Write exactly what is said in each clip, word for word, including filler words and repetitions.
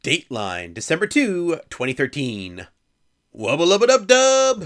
Dateline, December second, twenty thirteen. Wubba lubba dub dub!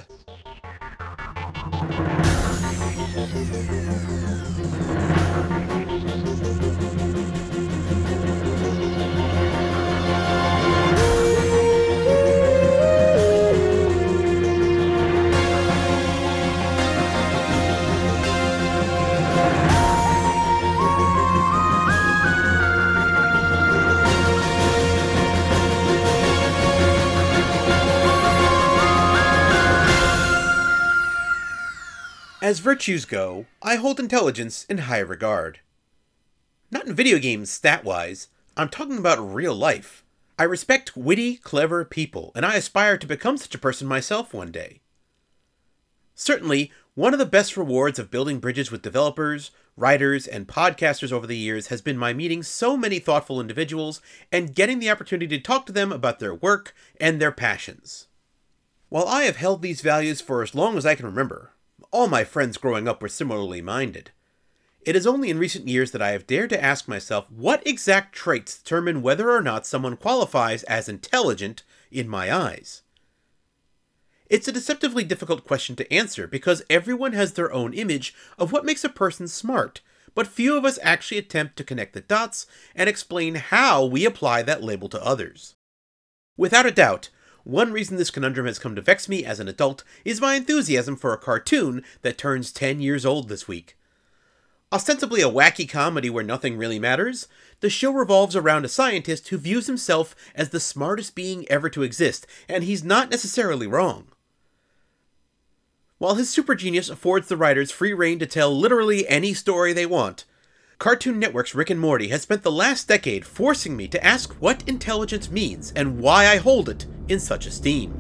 As virtues go, I hold intelligence in high regard. Not in video games stat-wise, I'm talking about real life. I respect witty, clever people, and I aspire to become such a person myself one day. Certainly, one of the best rewards of building bridges with developers, writers, and podcasters over the years has been my meeting so many thoughtful individuals and getting the opportunity to talk to them about their work and their passions. While I have held these values for as long as I can remember, all my friends growing up were similarly minded. It is only in recent years that I have dared to ask myself what exact traits determine whether or not someone qualifies as intelligent in my eyes. It's a deceptively difficult question to answer because everyone has their own image of what makes a person smart, but few of us actually attempt to connect the dots and explain how we apply that label to others. Without a doubt, one reason this conundrum has come to vex me as an adult is my enthusiasm for a cartoon that turns ten years old this week. Ostensibly a wacky comedy where nothing really matters, the show revolves around a scientist who views himself as the smartest being ever to exist, and he's not necessarily wrong. While his super genius affords the writers free rein to tell literally any story they want, Cartoon Network's Rick and Morty has spent the last decade forcing me to ask what intelligence means and why I hold it in such esteem.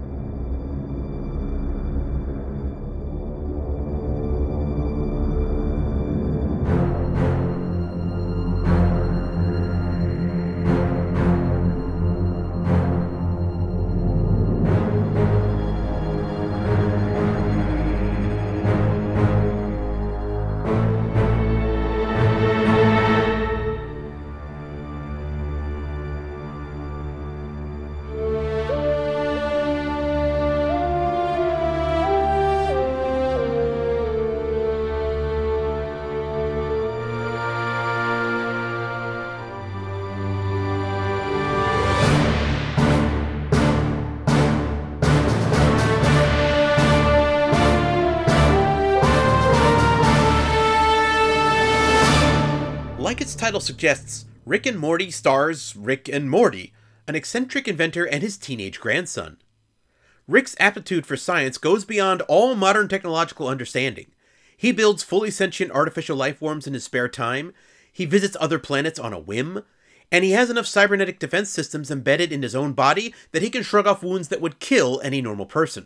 Like its title suggests, Rick and Morty stars Rick and Morty, an eccentric inventor and his teenage grandson. Rick's aptitude for science goes beyond all modern technological understanding. He builds fully sentient artificial life forms in his spare time, he visits other planets on a whim, and he has enough cybernetic defense systems embedded in his own body that he can shrug off wounds that would kill any normal person.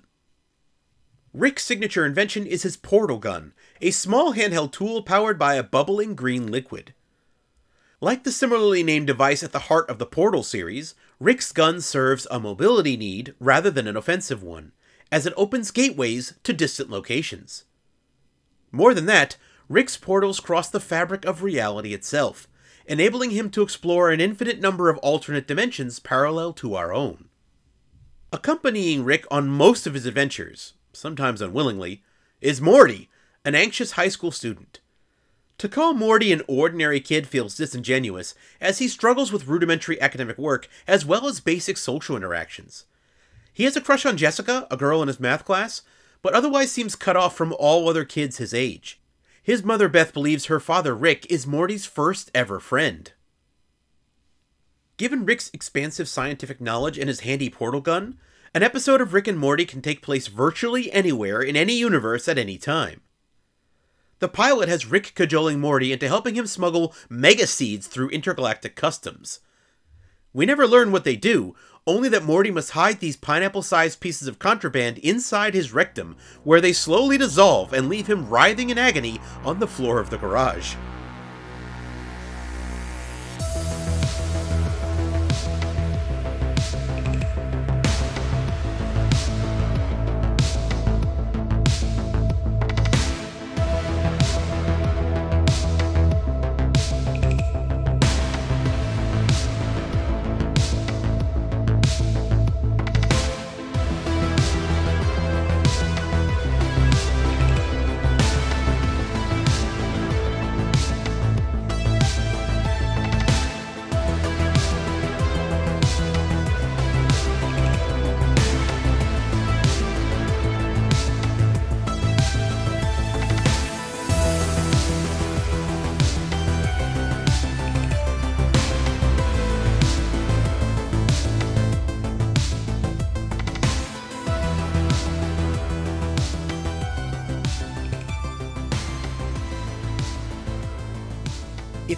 Rick's signature invention is his portal gun, a small handheld tool powered by a bubbling green liquid. Like the similarly named device at the heart of the Portal series, Rick's gun serves a mobility need rather than an offensive one, as it opens gateways to distant locations. More than that, Rick's portals cross the fabric of reality itself, enabling him to explore an infinite number of alternate dimensions parallel to our own. Accompanying Rick on most of his adventures, sometimes unwillingly, is Morty, an anxious high school student. To call Morty an ordinary kid feels disingenuous, as he struggles with rudimentary academic work as well as basic social interactions. He has a crush on Jessica, a girl in his math class, but otherwise seems cut off from all other kids his age. His mother Beth believes her father Rick is Morty's first ever friend. Given Rick's expansive scientific knowledge and his handy portal gun, an episode of Rick and Morty can take place virtually anywhere in any universe at any time. The pilot has Rick cajoling Morty into helping him smuggle mega seeds through intergalactic customs. We never learn what they do, only that Morty must hide these pineapple-sized pieces of contraband inside his rectum, where they slowly dissolve and leave him writhing in agony on the floor of the garage.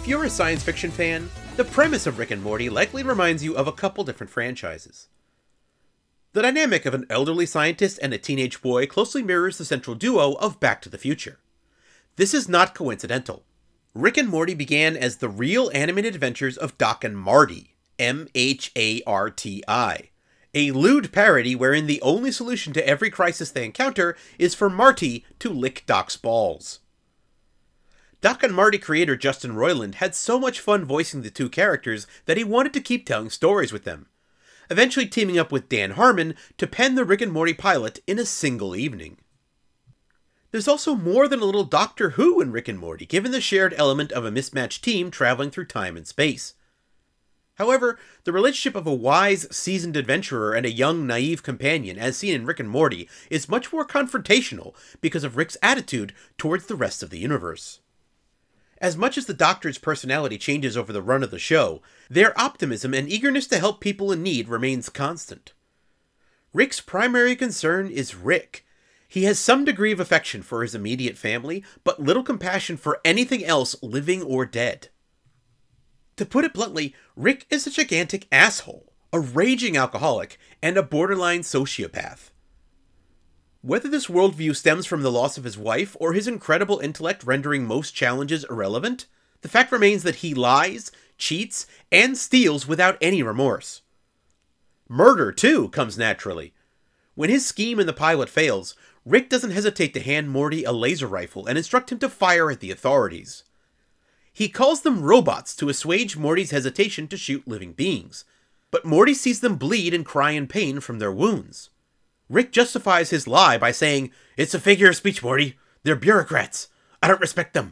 If you're a science fiction fan, the premise of Rick and Morty likely reminds you of a couple different franchises. The dynamic of an elderly scientist and a teenage boy closely mirrors the central duo of Back to the Future. This is not coincidental. Rick and Morty began as the real animated adventures of Doc and Marty, M H A R T I, a lewd parody wherein the only solution to every crisis they encounter is for Marty to lick Doc's balls. Doc and Marty creator Justin Roiland had so much fun voicing the two characters that he wanted to keep telling stories with them, eventually teaming up with Dan Harmon to pen the Rick and Morty pilot in a single evening. There's also more than a little Doctor Who in Rick and Morty, given the shared element of a mismatched team traveling through time and space. However, the relationship of a wise, seasoned adventurer and a young, naive companion, as seen in Rick and Morty, is much more confrontational because of Rick's attitude towards the rest of the universe. As much as the Doctor's personality changes over the run of the show, their optimism and eagerness to help people in need remains constant. Rick's primary concern is Rick. He has some degree of affection for his immediate family, but little compassion for anything else living or dead. To put it bluntly, Rick is a gigantic asshole, a raging alcoholic, and a borderline sociopath. Whether this worldview stems from the loss of his wife or his incredible intellect rendering most challenges irrelevant, the fact remains that he lies, cheats, and steals without any remorse. Murder, too, comes naturally. When his scheme in the pilot fails, Rick doesn't hesitate to hand Morty a laser rifle and instruct him to fire at the authorities. He calls them robots to assuage Morty's hesitation to shoot living beings, but Morty sees them bleed and cry in pain from their wounds. Rick justifies his lie by saying, "It's a figure of speech, Morty. They're bureaucrats. I don't respect them."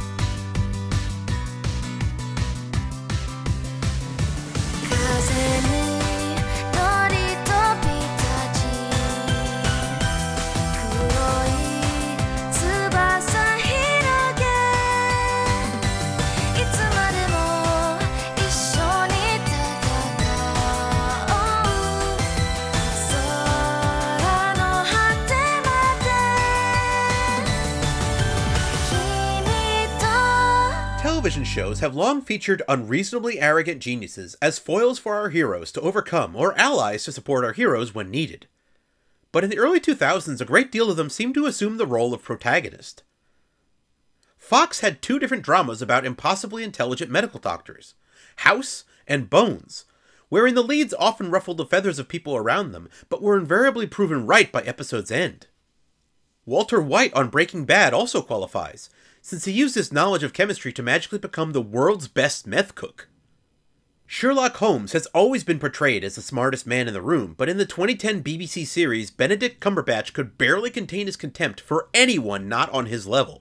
Television shows have long featured unreasonably arrogant geniuses as foils for our heroes to overcome or allies to support our heroes when needed. But in the early two thousands, a great deal of them seemed to assume the role of protagonist. Fox had two different dramas about impossibly intelligent medical doctors, House and Bones, wherein the leads often ruffled the feathers of people around them, but were invariably proven right by episode's end. Walter White on Breaking Bad also qualifies, since he used his knowledge of chemistry to magically become the world's best meth cook. Sherlock Holmes has always been portrayed as the smartest man in the room, but in the twenty ten B B C series, Benedict Cumberbatch could barely contain his contempt for anyone not on his level.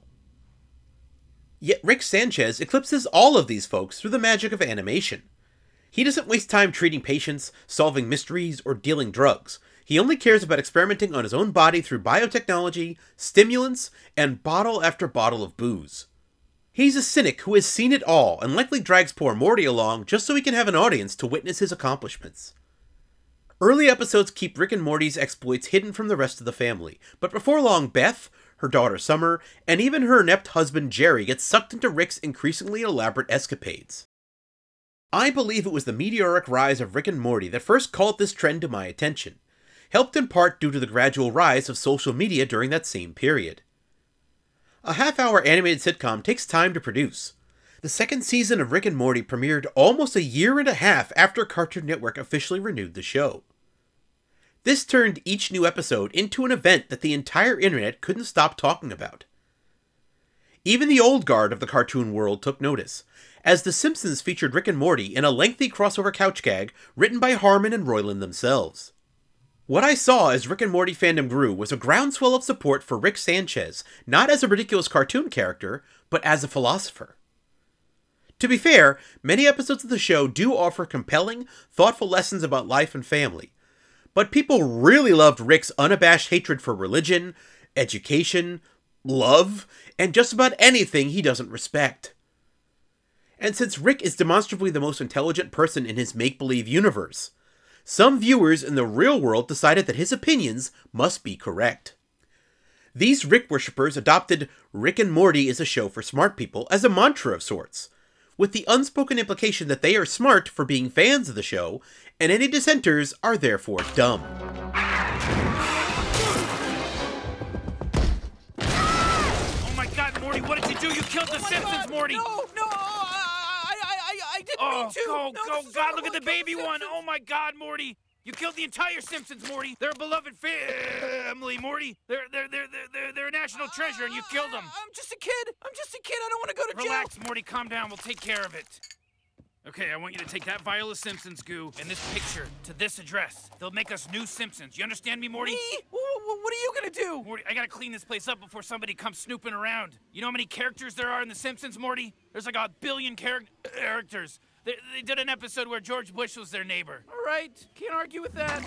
Yet Rick Sanchez eclipses all of these folks through the magic of animation. He doesn't waste time treating patients, solving mysteries, or dealing drugs. He only cares about experimenting on his own body through biotechnology, stimulants, and bottle after bottle of booze. He's a cynic who has seen it all and likely drags poor Morty along just so he can have an audience to witness his accomplishments. Early episodes keep Rick and Morty's exploits hidden from the rest of the family, but before long Beth, her daughter Summer, and even her inept husband Jerry get sucked into Rick's increasingly elaborate escapades. I believe it was the meteoric rise of Rick and Morty that first called this trend to my attention, helped in part due to the gradual rise of social media during that same period. A half-hour animated sitcom takes time to produce. The second season of Rick and Morty premiered almost a year and a half after Cartoon Network officially renewed the show. This turned each new episode into an event that the entire internet couldn't stop talking about. Even the old guard of the cartoon world took notice, as The Simpsons featured Rick and Morty in a lengthy crossover couch gag written by Harmon and Roiland themselves. What I saw as Rick and Morty fandom grew was a groundswell of support for Rick Sanchez, not as a ridiculous cartoon character, but as a philosopher. To be fair, many episodes of the show do offer compelling, thoughtful lessons about life and family, but people really loved Rick's unabashed hatred for religion, education, love, and just about anything he doesn't respect. And since Rick is demonstrably the most intelligent person in his make-believe universe, some viewers in the real world decided that his opinions must be correct. These Rick worshippers adopted Rick and Morty is a show for smart people as a mantra of sorts, with the unspoken implication that they are smart for being fans of the show, and any dissenters are therefore dumb. Oh my god, Morty, what did you do? You killed the Oh my Simpsons, God, Morty! No, no, I, I, I, I didn't Oh, mean to. go, no, go, this is God, horrible. look at the I killed baby one! Simpsons. Oh my god, Morty! You killed the entire Simpsons, Morty! They're a beloved family, Morty! They're, they're, they're, they're, they're, they're a national treasure, and you killed them! I'm just a kid. I'm just a kid. I don't want to go to Relax, jail. Morty, calm down. We'll take care of it. Okay, I want you to take that vial of Simpsons goo and this picture to this address. They'll make us new Simpsons. You understand me, Morty? Me? Wh- wh- What are you gonna do? Morty, I gotta clean this place up before somebody comes snooping around. You know how many characters there are in The Simpsons, Morty? There's like a billion char- characters. They, they did an episode where George Bush was their neighbor. All right, can't argue with that.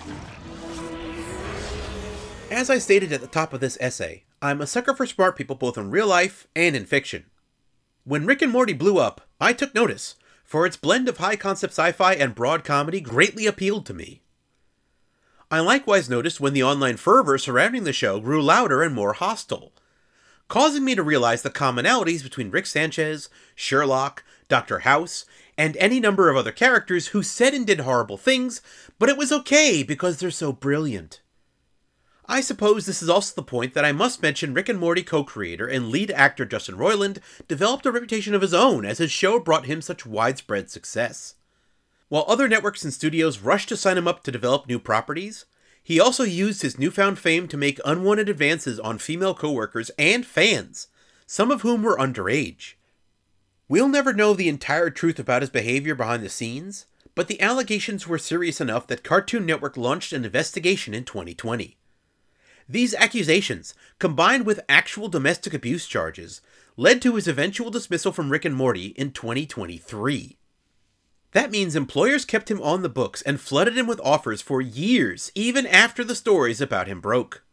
As I stated at the top of this essay, I'm a sucker for smart people both in real life and in fiction. When Rick and Morty blew up, I took notice, for its blend of high-concept sci-fi and broad comedy greatly appealed to me. I likewise noticed when the online fervor surrounding the show grew louder and more hostile, causing me to realize the commonalities between Rick Sanchez, Sherlock, Doctor House, and any number of other characters who said and did horrible things, but it was okay because they're so brilliant. I suppose this is also the point that I must mention Rick and Morty co-creator and lead actor Justin Roiland developed a reputation of his own as his show brought him such widespread success. While other networks and studios rushed to sign him up to develop new properties, he also used his newfound fame to make unwanted advances on female co-workers and fans, some of whom were underage. We'll never know the entire truth about his behavior behind the scenes, but the allegations were serious enough that Cartoon Network launched an investigation in twenty twenty. These accusations, combined with actual domestic abuse charges, led to his eventual dismissal from Rick and Morty in twenty twenty-three. That means employers kept him on the books and flooded him with offers for years, even after the stories about him broke.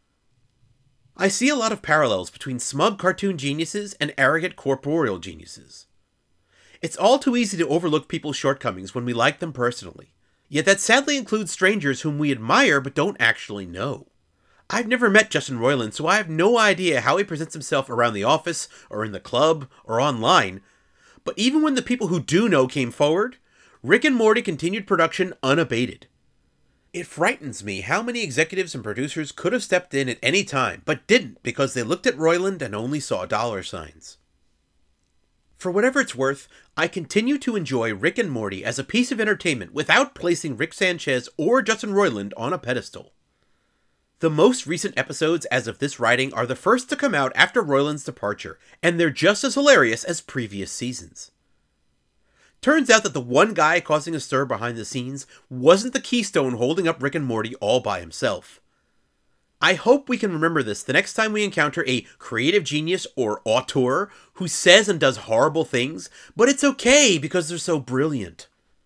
I see a lot of parallels between smug cartoon geniuses and arrogant corporeal geniuses. It's all too easy to overlook people's shortcomings when we like them personally, yet that sadly includes strangers whom we admire but don't actually know. I've never met Justin Roiland, so I have no idea how he presents himself around the office, or in the club, or online, but even when the people who do know came forward, Rick and Morty continued production unabated. It frightens me how many executives and producers could have stepped in at any time, but didn't because they looked at Roiland and only saw dollar signs. For whatever it's worth, I continue to enjoy Rick and Morty as a piece of entertainment without placing Rick Sanchez or Justin Roiland on a pedestal. The most recent episodes as of this writing are the first to come out after Roiland's departure, and they're just as hilarious as previous seasons. Turns out that the one guy causing a stir behind the scenes wasn't the keystone holding up Rick and Morty all by himself. I hope we can remember this the next time we encounter a creative genius or auteur who says and does horrible things, but it's okay because they're so brilliant.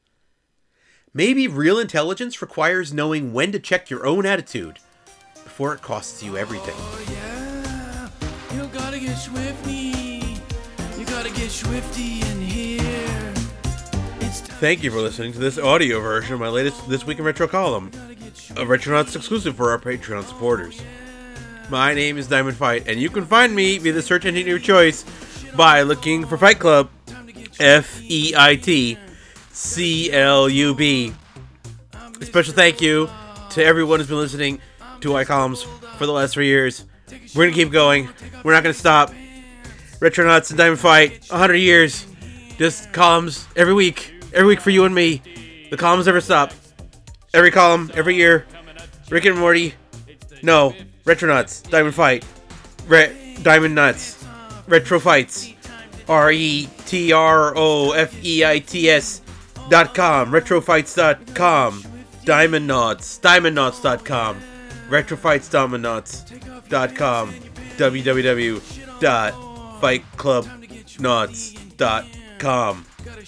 Maybe real intelligence requires knowing when to check your own attitude before it costs you everything. Oh yeah, you gotta get swifty. You gotta get swifty in here. It's time Thank you for listening to this audio version of my latest This Week in Retro column, a Retronauts exclusive for our Patreon supporters. My name is Diamond Fight, and you can find me via the search engine of your choice by looking for Fight Club, F E I T C L U B. A special thank you to everyone who's been listening to my columns for the last three years. We're gonna keep going. We're not gonna stop. Retronauts and Diamond Fight, one hundred years. Just columns every week. Every week for you and me. The columns never stop. Every column, every year. Rick and Morty. No. Retronauts. Diamond Fight. Re- Diamond Nuts. Retro Fights. R E T R O F E I T S dot com. Retrofights dot com. Diamond Knots. Diamond Knots dot com. Retrofights Diamond Knots dot com. w w w dot fight club knots dot com.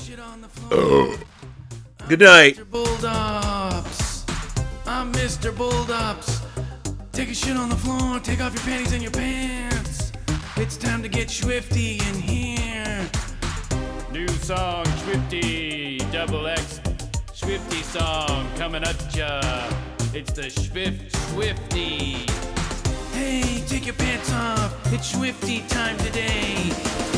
Good night. Mister Bulldops. I'm Mister Bulldops. Take a shit on the floor, take off your panties and your pants. It's time to get swifty in here. New song, Swifty, double X, Swifty song coming at ya. It's the Swift Swifty. Hey, take your pants off. It's swifty time today.